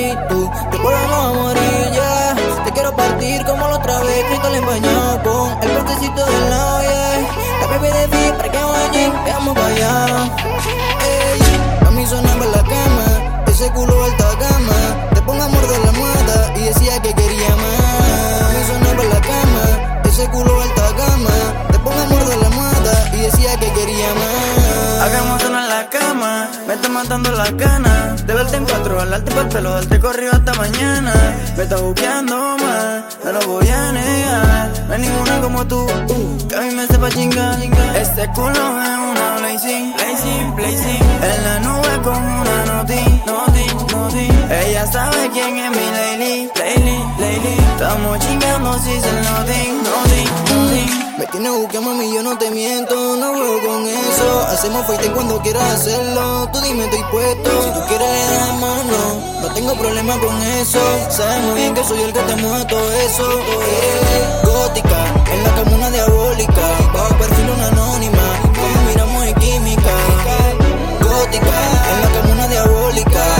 tú, te podemos a morir ya. Te quiero partir como la otra vez, Cristo le empañado con el portecito del lado, yeah. La bebé de ti, para que vaya, veamos para allá. Ey, a mí sonaba en la cama, ese culo alta gama. Te pongo a morder la almohada y decía que quería más. A mí sonaba en la cama, ese culo alta gama. Te pongo a morder la almohada y decía que quería más. Hagamos una en la cama, me está matando las ganas de verte en cuatro, jalarte por el pelo, darte corrido hasta mañana. Me está buqueando más, no lo voy a negar. No hay ninguna como tú, que a mí me sepa chingar. Este culo es una blazing, blazing, blazing. En la nube como una noti, noti, noti. Ella sabe quién es mi lady, lady, lady. Estamos chingando si se noti, noti, noti. Me tienes buscando a mí, yo no te miento, no juego con eso. Hacemos fighting cuando quieras hacerlo, tú dime estoy puesto. Si tú quieres le das mano, no tengo problema con eso. Sabes muy bien que soy el que te mueve todo eso. Gótica, en la cama una diabólica, bajo perfil una anónima, como miramos en química. Gótica, en la cama una diabólica.